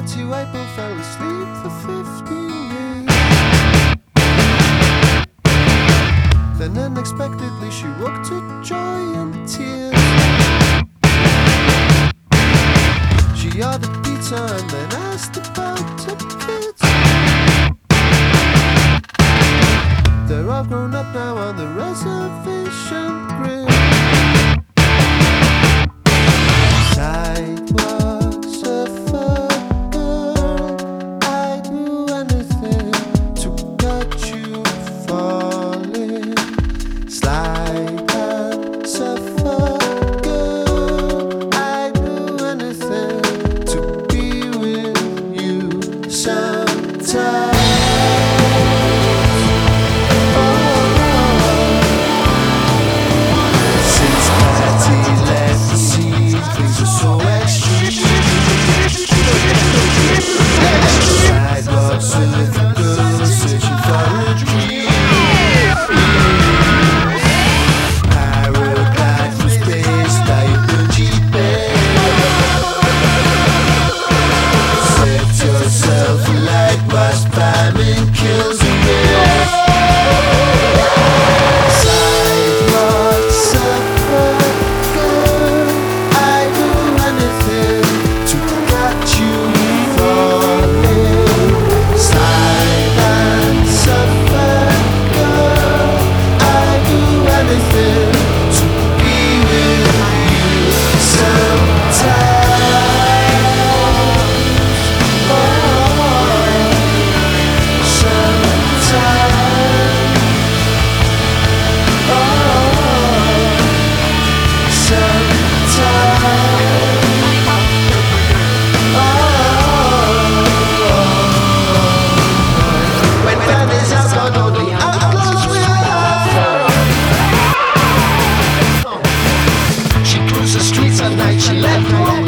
to April, fell asleep for 15 years. Then unexpectedly she woke to joy and tears. She ordered pizza and then asked about her kids. They're all grown up now on the reservation grid. Sidewalks of a girl, I'd do anything to get you falling. Slide hands of a girl, I'd do anything to be with you sometime. She cruised the streets at night, she left